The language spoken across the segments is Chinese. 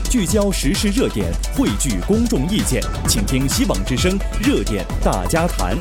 聚焦时事热点，汇聚公众意见，请听希望之声热点大家谈。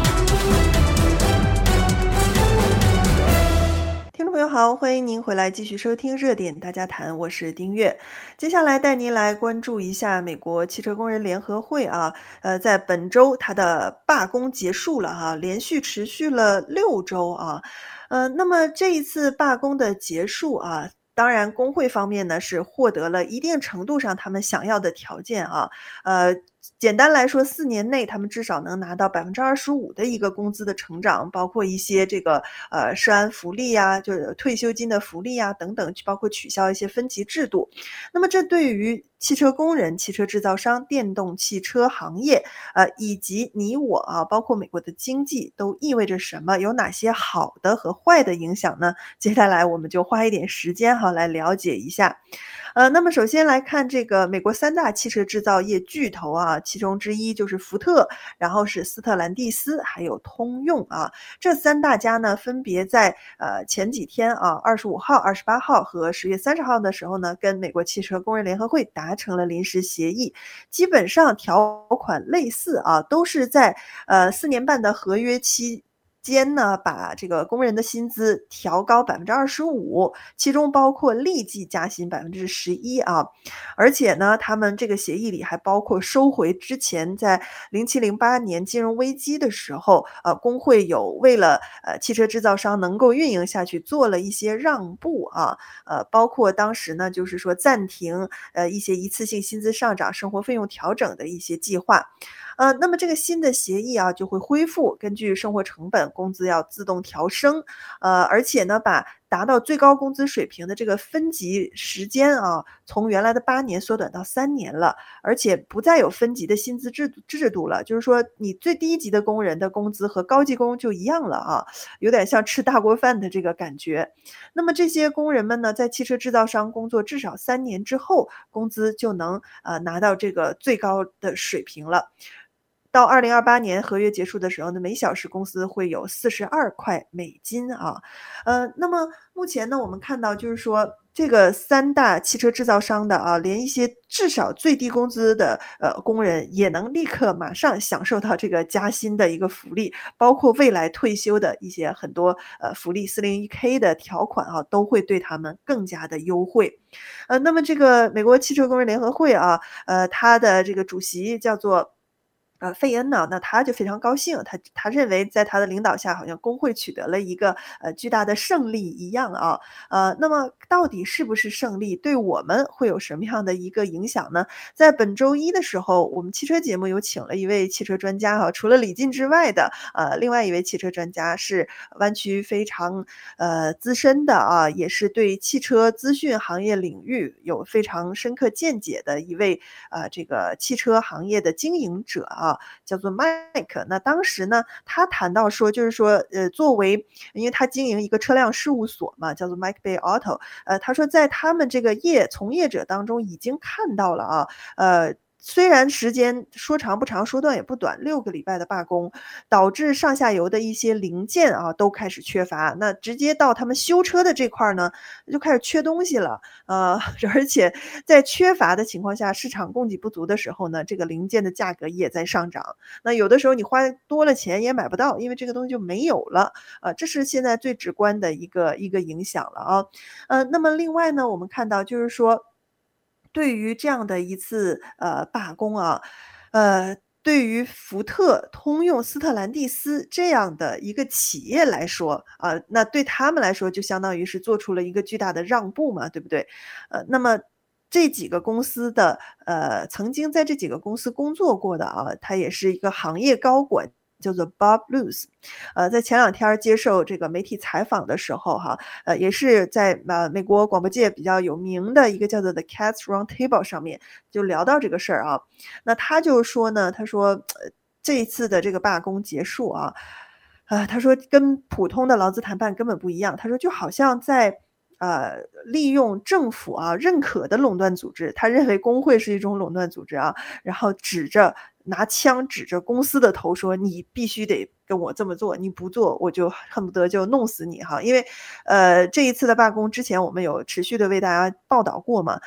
听众朋友好，欢迎您回来继续收听热点大家谈，我是丁月。接下来带您来关注一下美国汽车工人联合会啊，在本周它的罢工结束了哈，连续持续了6周啊，那么这一次罢工的结束啊，当然工会方面呢是获得了一定程度上他们想要的条件啊，简单来说4年内他们至少能拿到25%的一个工资的成长，包括一些这个社安福利啊，就是退休金的福利啊等等，包括取消一些分级制度。那么这对于汽车工人、汽车制造商、电动汽车行业以及你我啊，包括美国的经济都意味着什么？有哪些好的和坏的影响呢？接下来我们就花一点时间来了解一下。那么首先来看这个美国3大汽车制造业巨头啊，其中之一就是福特，然后是斯特兰蒂斯，还有通用啊。这3大家呢，分别在前几天啊，25号、28号和10月30号的时候呢，跟美国汽车工人联合会达成了临时协议，基本上条款类似啊，都是在4年半的合约期间呢，把这个工人的薪资调高25%，其中包括立即加薪11%啊。而且呢，他们这个协议里还包括收回之前在07-08年金融危机的时候，工会有为了汽车制造商能够运营下去做了一些让步啊，包括当时呢，就是说暂停一些一次性薪资上涨、生活费用调整的一些计划。那么这个新的协议啊，就会恢复根据生活成本，工资要自动调升，而且呢，把达到最高工资水平的这个分级时间啊，从原来的8年缩短到3年了，而且不再有分级的薪资制度了，就是说你最低级的工人的工资和高级工就一样了啊，有点像吃大锅饭的这个感觉。那么这些工人们呢，在汽车制造商工作至少3年之后，工资就能拿到这个最高的水平了。到2028年合约结束的时候呢，每小时工资会有42块美金啊。那么目前呢，我们看到就是说这个3大汽车制造商的啊，连一些至少最低工资的工人也能立刻马上享受到这个加薪的一个福利，包括未来退休的一些很多福利 401k 的条款啊，都会对他们更加的优惠。那么这个美国汽车工人联合会啊，他的这个主席叫做费恩呢，那他就非常高兴，他认为在他的领导下，好像工会取得了一个巨大的胜利一样啊。那么到底是不是胜利，对我们会有什么样的一个影响呢？在本周一的时候，我们汽车节目有请了一位汽车专家哈，除了李进之外的另外一位汽车专家是湾区非常资深的啊，也是对汽车资讯行业领域有非常深刻见解的一位这个汽车行业的经营者啊。叫做 Mike。 那当时呢，他谈到说，就是说作为因为他经营一个车辆事务所嘛，叫做 Mike Bay Auto，他说在他们这个从业者当中已经看到了啊，虽然时间说长不长，说短也不短，6个礼拜的罢工，导致上下游的一些零件啊都开始缺乏，那直接到他们修车的这块呢，就开始缺东西了。而且在缺乏的情况下，市场供给不足的时候呢，这个零件的价格也在上涨。那有的时候你花多了钱也买不到，因为这个东西就没有了。这是现在最直观的一个影响了啊。那么另外呢，我们看到就是说，对于这样的一次罢工啊，对于福特、通用、斯特兰蒂斯这样的一个企业来说，那对他们来说就相当于是做出了一个巨大的让步嘛，对不对？那么这几个公司的曾经在这几个公司工作过的啊，他也是一个行业高管，叫做 Bob Lutz。在前2天接受这个媒体采访的时候哈，也是在美国广播界比较有名的一个叫做 The Cats Roundtable 上面就聊到这个事儿啊。那他就说呢，他说这一次的这个罢工结束啊，他说跟普通的劳资谈判根本不一样，他说就好像在利用政府认可的垄断组织，他认为工会是一种垄断组织啊，然后拿枪指着公司的头说你必须得跟我这么做，你不做我就恨不得就弄死你哈。因为这一次的罢工之前我们有持续的为大家报道过嘛，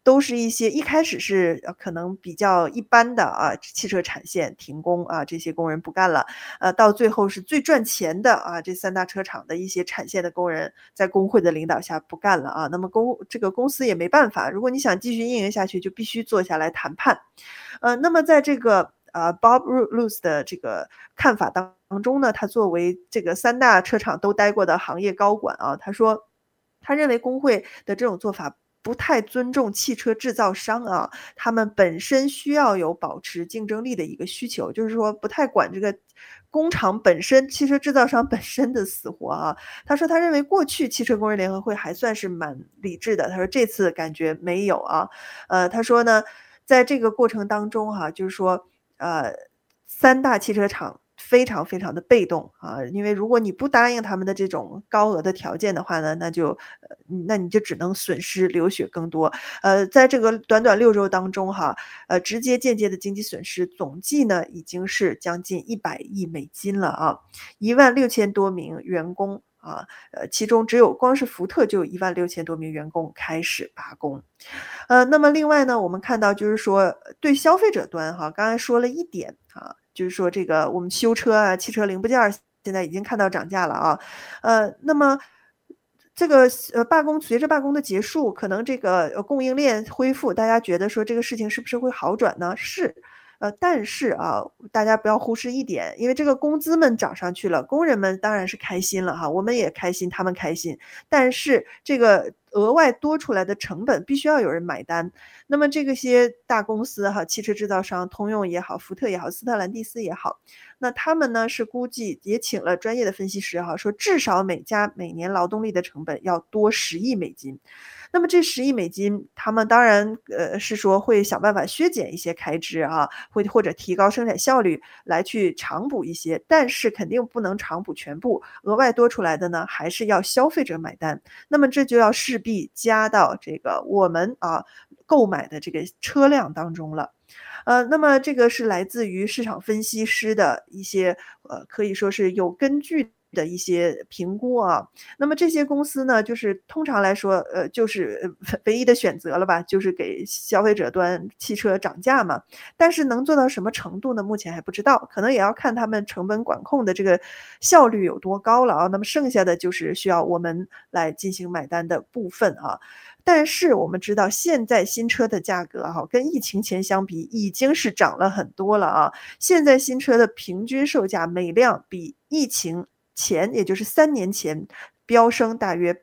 都是一些一开始是可能比较一般的汽车产线停工这些工人不干了，到最后是最赚钱的这三大车厂的一些产线的工人在工会的领导下不干了那么这个公司也没办法，如果你想继续运营下去，就必须坐下来谈判。那么在这个Bob Luce 的这个看法当中呢，他作为这个三大车厂都待过的行业高管他说他认为工会的这种做法不太尊重汽车制造商他们本身需要有保持竞争力的一个需求，就是说不太管这个工厂本身、汽车制造商本身的死活他说他认为过去汽车工人联合会还算是蛮理智的，他说这次感觉没有他说呢，在这个过程当中就是说三大汽车厂非常非常的被动因为如果你不答应他们的这种高额的条件的话呢，那你就只能损失流血更多。在这个短短6周当中直接间接的经济损失总计呢已经是将近100亿美金了16000多名员工其中只有光是福特就有16000多名员工开始罢工。那么另外呢，我们看到就是说对消费者端刚才说了一点就是说这个我们修车汽车零部件现在已经看到涨价了那么这个随着罢工的结束，可能这个供应链恢复，大家觉得说这个事情是不是会好转呢？是。但是大家不要忽视一点，因为这个工资们涨上去了，工人们当然是开心了我们也开心，他们开心。但是这个额外多出来的成本必须要有人买单。那么这些大公司汽车制造商，通用也好，福特也好，斯特兰蒂斯也好，那他们呢是估计也请了专业的分析师说至少每家每年劳动力的成本要多10亿美金。那么这10亿美金，他们当然是说会想办法削减一些开支或者提高生产效率来去偿补一些，但是肯定不能偿补全部，额外多出来的呢还是要消费者买单。那么这就要势必加到这个我们购买的这个车辆当中了。那么这个是来自于市场分析师的一些可以说是有根据的一些评估那么这些公司呢，就是通常来说就是唯一的选择了吧，就是给消费者端汽车涨价嘛。但是能做到什么程度呢？目前还不知道，可能也要看他们成本管控的这个效率有多高了那么剩下的就是需要我们来进行买单的部分但是我们知道现在新车的价格跟疫情前相比已经是涨了很多了现在新车的平均售价每辆比疫情前，也就是3年前飙升大约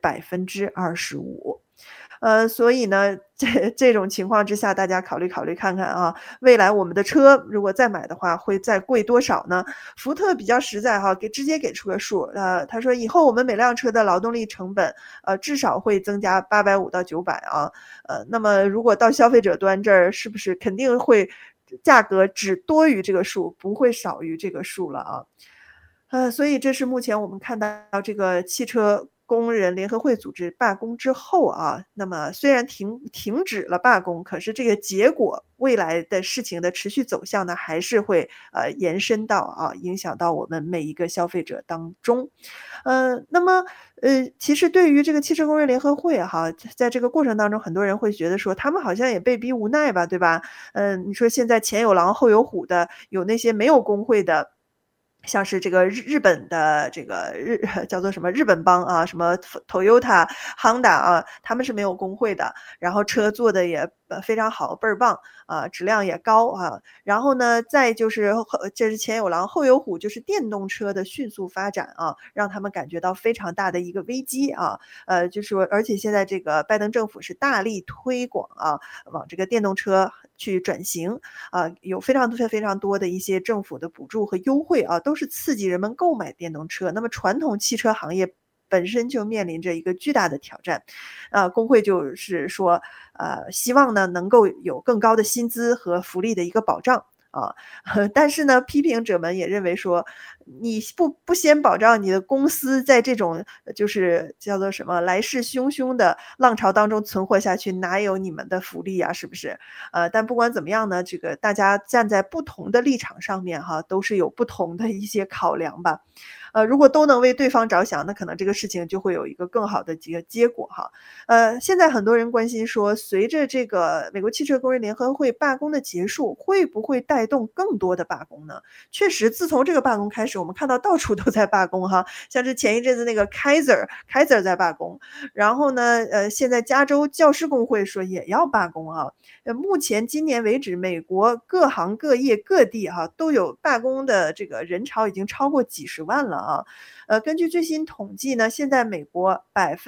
25%。所以呢，这种情况之下，大家考虑看看未来我们的车如果再买的话，会再贵多少呢？福特比较实在直接给出个数他说以后我们每辆车的劳动力成本至少会增加850到900那么如果到消费者端这儿，是不是肯定会价格只多于这个数，不会少于这个数了所以这是目前我们看到这个汽车工人联合会组织罢工之后那么虽然停止了罢工，可是这个结果未来的事情的持续走向呢，还是会延伸到影响到我们每一个消费者当中。那么其实对于这个汽车工人联合会在这个过程当中，很多人会觉得说他们好像也被逼无奈吧，对吧？你说现在前有狼后有虎的，有那些没有工会的。像是这个日本的这个叫做什么日本帮什么 Toyota、Honda他们是没有工会的，然后车做的也非常好，倍儿棒质量也高然后呢，再就是这是前有狼后有虎，就是电动车的迅速发展让他们感觉到非常大的一个危机就是说，而且现在这个拜登政府是大力推广往这个电动车去转型有非常多的一些政府的补助和优惠都是刺激人们购买电动车。那么传统汽车行业本身就面临着一个巨大的挑战工会就是说希望呢能够有更高的薪资和福利的一个保障但是呢，批评者们也认为说，你不先保障你的公司在这种就是叫做什么来势汹汹的浪潮当中存活下去，哪有你们的福利是不是？但不管怎么样呢，这个大家站在不同的立场上面都是有不同的一些考量吧。 如果都能为对方着想，那可能这个事情就会有一个更好的这个结果哈。现在很多人关心说，随着这个美国汽车工人联合会罢工的结束，会不会带动更多的罢工呢？确实，自从这个罢工开始，我们看到到处都在罢工哈，像是前一阵子那个 Kaiser 在罢工，然后呢，现在加州教师工会说也要罢工啊。目前今年为止，美国各行各业各地哈都有罢工的这个人潮已经超过几十万了啊。根据最新统计呢，现在美国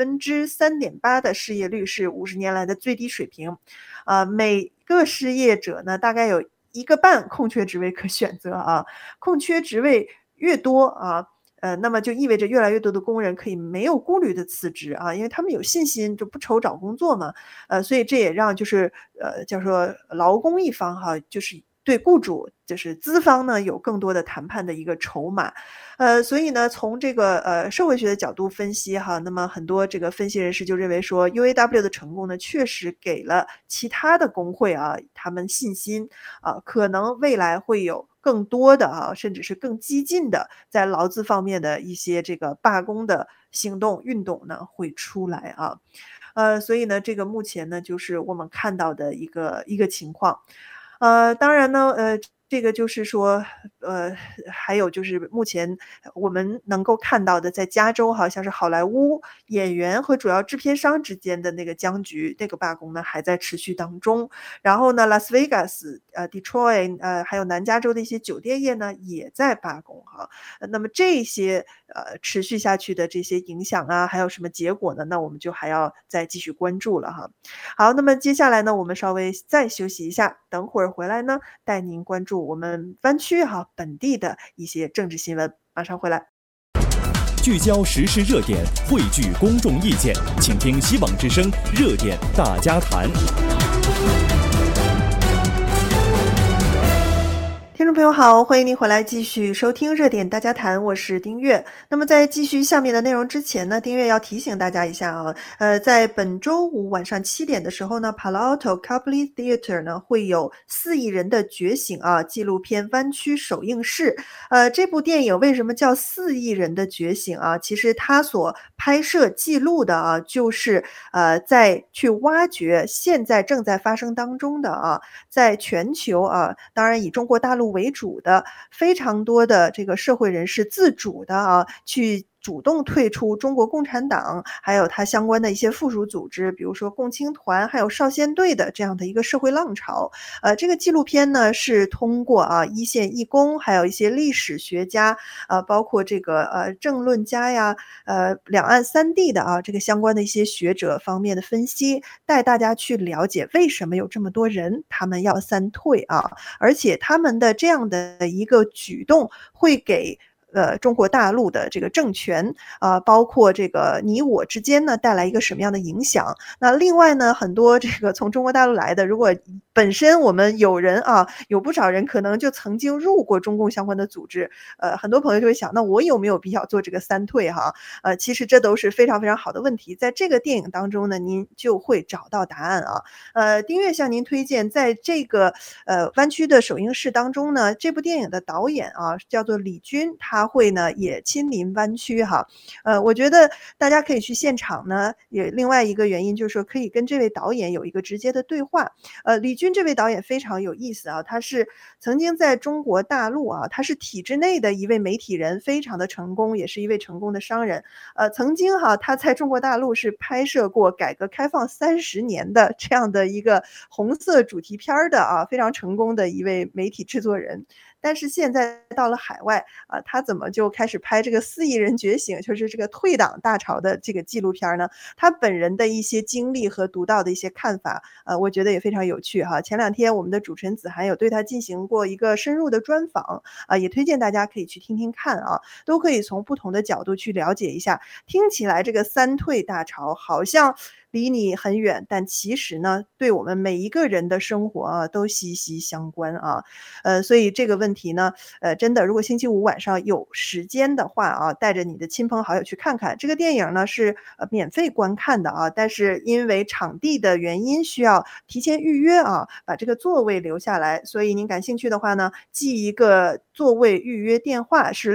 3.8%的失业率是50年来的最低水平，每个失业者呢大概有1个半空缺职位可选择啊，空缺职位越多啊，那么就意味着越来越多的工人可以没有顾虑的辞职啊，因为他们有信心，就不愁找工作嘛。所以这也让就是叫说劳工一方哈，就是对雇主就是资方呢有更多的谈判的一个筹码。所以呢，从这个社会学的角度分析哈，那么很多这个分析人士就认为说，UAW 的成功呢，确实给了其他的工会啊，他们信心啊，可能未来会有更多的啊，甚至是更激进的，在劳资方面的一些这个罢工的行动运动呢会出来啊。所以呢，这个目前呢，就是我们看到的一个情况。当然呢，这个就是说，还有就是目前我们能够看到的，在加州好像是好莱坞演员和主要制片商之间的那个僵局，那个罢工呢还在持续当中。然后呢，拉斯维加斯、Detroit，还有南加州的一些酒店业呢也在罢工哈。那么这些持续下去的这些影响啊，还有什么结果呢？那我们就还要再继续关注了哈。好，那么接下来呢，我们稍微再休息一下，等会儿回来呢，带您关注我们湾区哈本地的一些政治新闻，马上回来。 聚焦时事热点，汇聚公众意见，请听希望之声热点大家谈。 听众朋友好，欢迎您回来继续收听热点大家谈，我是丁月。那么在继续下面的内容之前呢，丁月要提醒大家一下啊，在本周五晚上7点的时候呢 ，Palo Alto Copley Theater 呢会有4亿人的觉醒啊纪录片湾区首映式。这部电影为什么叫4亿人的觉醒啊？其实它所拍摄记录的啊，就是在去挖掘现在正在发生当中的啊，在全球啊，当然以中国大陆为主的非常多的这个社会人士自主的啊，去主动退出中国共产党，还有它相关的一些附属组织，比如说共青团，还有少先队的这样的一个社会浪潮。这个纪录片呢是通过啊一线义工，还有一些历史学家，包括这个政论家呀，两岸三地的啊这个相关的一些学者方面的分析，带大家去了解为什么有这么多人他们要三退啊，而且他们的这样的一个举动会给中国大陆的这个政权包括这个你我之间呢带来一个什么样的影响。那另外呢，很多这个从中国大陆来的，如果本身我们有人啊，有不少人可能就曾经入过中共相关的组织，很多朋友就会想，那我有没有必要做这个三退哈？其实这都是非常非常好的问题，在这个电影当中呢，您就会找到答案啊。丁月向您推荐，在这个湾区的首映式当中呢，这部电影的导演啊叫做李军，他会呢也亲临湾区哈。我觉得大家可以去现场呢，也另外一个原因就是说可以跟这位导演有一个直接的对话。李军这位导演非常有意思啊，他是曾经在中国大陆啊，他是体制内的一位媒体人，非常的成功，也是一位成功的商人。曾经哈，他在中国大陆是拍摄过改革开放30年的这样的一个红色主题片儿的啊，非常成功的一位媒体制作人。但是现在到了海外他怎么就开始拍这个4亿人觉醒，就是这个退党大潮的这个纪录片呢？他本人的一些经历和独到的一些看法，我觉得也非常有趣哈。前2天我们的主持人子涵有对他进行过一个深入的专访也推荐大家可以去听听看啊，都可以从不同的角度去了解一下。听起来这个三退大潮好像离你很远，但其实呢，对我们每一个人的生活啊都息息相关啊。所以这个问题呢，真的，如果星期五晚上有时间的话啊，带着你的亲朋好友去看看。这个电影呢是免费观看的啊，但是因为场地的原因需要提前预约啊，把这个座位留下来。所以您感兴趣的话呢，记一个座位预约电话是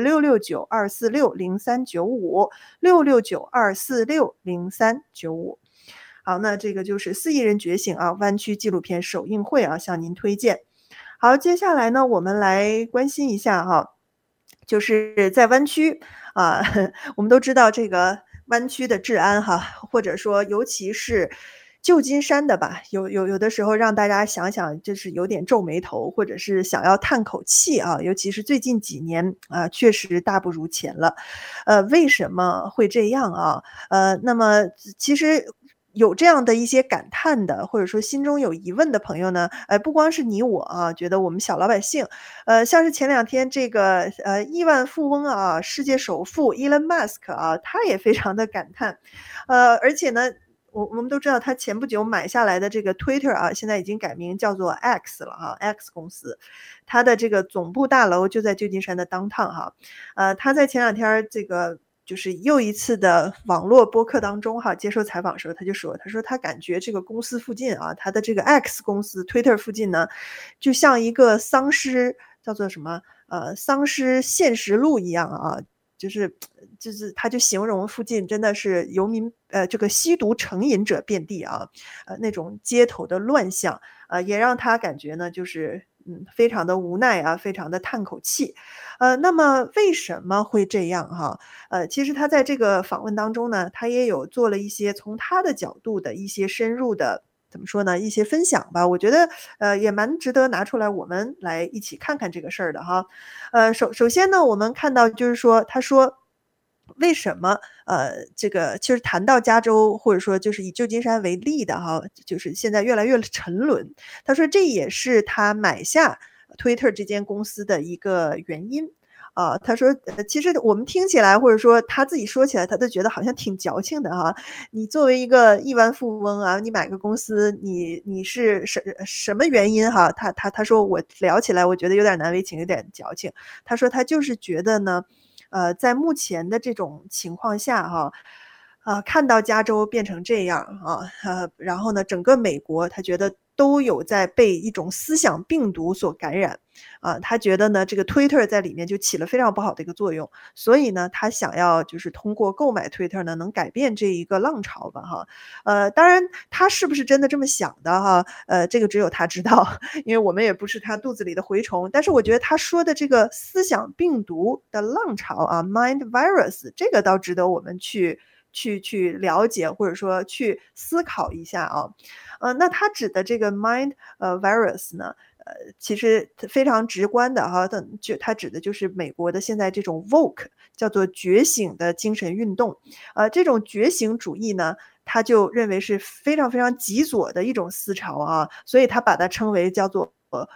669-246-0395，669-246-0395。好，那这个就是4亿人觉醒啊，湾区纪录片首映会啊，向您推荐。好，接下来呢，我们来关心一下哈，就是在湾区啊，我们都知道这个湾区的治安哈，或者说尤其是旧金山的吧，有的时候让大家想想就是有点皱眉头，或者是想要叹口气啊，尤其是最近几年啊，确实大不如前了。为什么会这样啊？那么其实有这样的一些感叹的，或者说心中有疑问的朋友呢，不光是你我啊，觉得我们小老百姓，像是前两天这个亿万富翁啊，世界首富 Elon Musk 啊，他也非常的感叹，而且呢。我们都知道，他前不久买下来的这个 Twitter 啊，现在已经改名叫做 X 了啊，X 公司，它的这个总部大楼就在旧金山的 downtown 哈，他在前两天这个就是又一次的网络播客当中哈，接受采访的时候，他说他感觉这个公司附近啊，他的这个 X 公司 Twitter 附近呢，就像一个丧尸叫做什么丧尸现实录一样啊，就是他就形容附近真的是这个吸毒成瘾者遍地啊，那种街头的乱象，也让他感觉呢就是非常的无奈啊，非常的叹口气。那么为什么会这样哈？其实他在这个访问当中呢，他也有做了一些从他的角度的一些深入的怎么说呢？一些分享吧，我觉得也蛮值得拿出来我们来一起看看这个事儿的哈。首先呢，我们看到就是说，他说为什么这个其实谈到加州，或者说就是以旧金山为例的哈，就是现在越来越沉沦。他说这也是他买下 Twitter 这间公司的一个原因。他说，其实我们听起来，或者说他自己说起来，他都觉得好像挺矫情的哈。你作为一个亿万富翁啊，你买个公司，你是什么原因哈？他说我聊起来，我觉得有点难为情，有点矫情。他说他就是觉得呢，在目前的这种情况下哈，看到加州变成这样啊，然后呢，整个美国他觉得都有在被一种思想病毒所感染，他觉得呢，这个 Twitter 在里面就起了非常不好的一个作用，所以呢，他想要就是通过购买 Twitter 呢，能改变这一个浪潮吧哈。当然他是不是真的这么想的哈，这个只有他知道，因为我们也不是他肚子里的蛔虫。但是我觉得他说的这个思想病毒的浪潮啊，mind virus，这个倒值得我们去了解，或者说去思考一下啊。那他指的这个 mind virus 呢，其实非常直观的哈，他指的就是美国的现在这种 woke，叫做觉醒的精神运动。这种觉醒主义呢，他就认为是非常非常极左的一种思潮啊，所以他把它称为叫做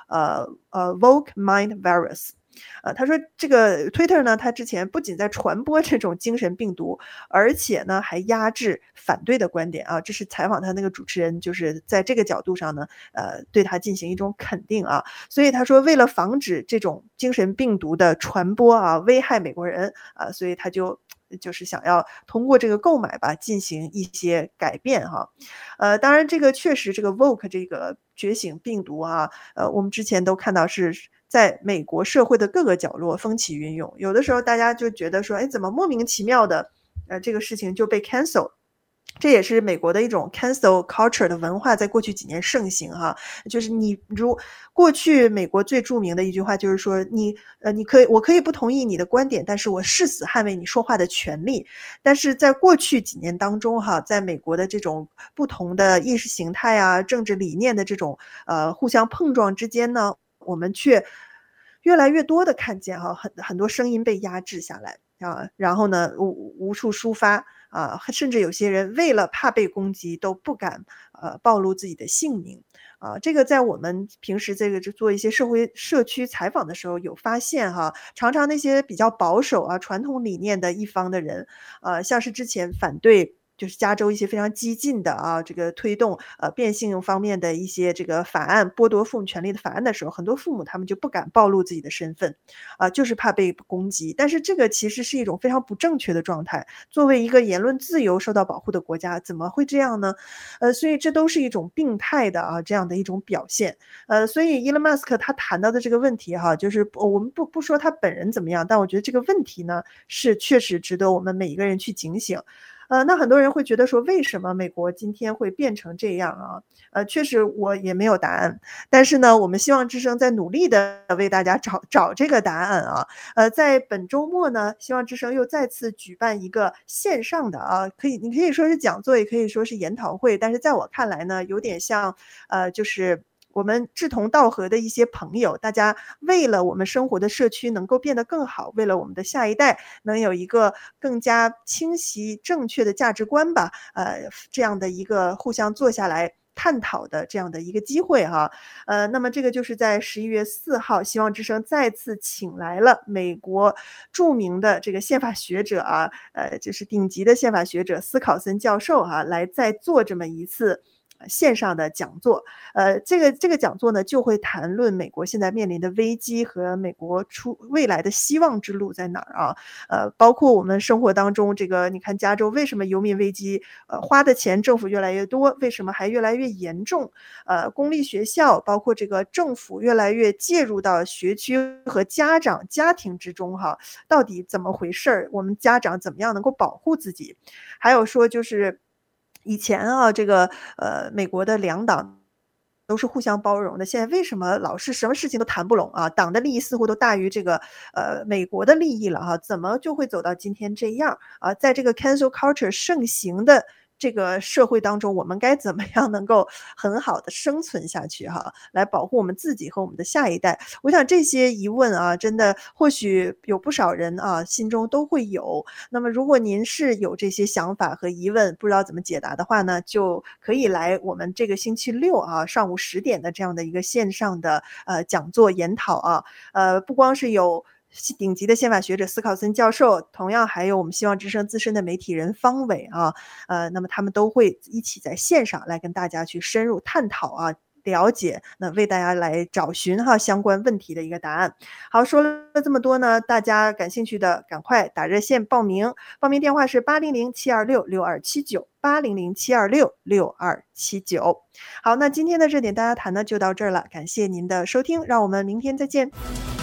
woke mind virus。他说这个 Twitter 呢，它之前不仅在传播这种精神病毒，而且呢还压制反对的观点啊。这是采访他那个主持人，就是在这个角度上呢，对他进行一种肯定啊。所以他说，为了防止这种精神病毒的传播啊，危害美国人啊，所以他就是想要通过这个购买吧，进行一些改变哈。当然这个确实这个 woke 这个觉醒病毒啊，我们之前都看到是在美国社会的各个角落风起云涌，有的时候大家就觉得说，哎，怎么莫名其妙的，这个事情就被 cancel。这也是美国的一种 cancel culture 的文化，在过去几年盛行哈。就是过去美国最著名的一句话就是说，我可以不同意你的观点，但是我誓死捍卫你说话的权利。但是在过去几年当中哈，在美国的这种不同的意识形态啊、政治理念的这种互相碰撞之间呢，我们却越来越多的看见哈，很多声音被压制下来啊，然后呢无处抒发。甚至有些人为了怕被攻击都不敢暴露自己的姓名这个在我们平时做一些社区采访的时候有发现哈，常常那些比较保守传统理念的一方的人像是之前反对就是加州一些非常激进的啊，这个推动变性方面的一些这个法案，剥夺父母权利的法案的时候，很多父母他们就不敢暴露自己的身份，就是怕被攻击。但是这个其实是一种非常不正确的状态。作为一个言论自由受到保护的国家，怎么会这样呢？所以这都是一种病态的这样的一种表现。所以 Elon Musk 他谈到的这个问题就是我们不说他本人怎么样，但我觉得这个问题呢，是确实值得我们每一个人去警醒。那很多人会觉得说，为什么美国今天会变成这样确实我也没有答案，但是呢，我们希望之声在努力的为大家找这个答案在本周末呢，希望之声又再次举办一个线上的你可以说是讲座，也可以说是研讨会，但是在我看来呢，有点像就是我们志同道合的一些朋友，大家为了我们生活的社区能够变得更好，为了我们的下一代能有一个更加清晰正确的价值观吧，这样的一个互相坐下来探讨的这样的一个机会那么这个就是在11月4号，希望之声再次请来了美国著名的这个宪法学者就是顶级的宪法学者斯考森教授来再做这么一次线上的讲座。这个讲座呢，就会谈论美国现在面临的危机和美国未来的希望之路在哪儿包括我们生活当中这个，你看加州为什么游民危机花的钱政府越来越多，为什么还越来越严重？公立学校包括这个政府越来越介入到学区和家庭之中到底怎么回事儿？我们家长怎么样能够保护自己？还有说就是以前这个美国的两党都是互相包容的，现在为什么老是什么事情都谈不拢党的利益似乎都大于这个美国的利益了怎么就会走到今天这样在这个 cancel culture 盛行的这个社会当中，我们该怎么样能够很好的生存下去来保护我们自己和我们的下一代。我想这些疑问真的或许有不少人心中都会有。那么如果您是有这些想法和疑问，不知道怎么解答的话呢，就可以来我们这个星期六上午10点的这样的一个线上的讲座研讨不光是有顶级的宪法学者斯考森教授，同样还有我们希望之声资深的媒体人方伟那么他们都会一起在线上来跟大家去深入探讨了解，那为大家来找寻相关问题的一个答案。好，说了这么多呢，大家感兴趣的赶快打热线报名，报名电话是800-726-6279，800-726-6279。好，那今天的热点大家谈呢就到这儿了，感谢您的收听，让我们明天再见。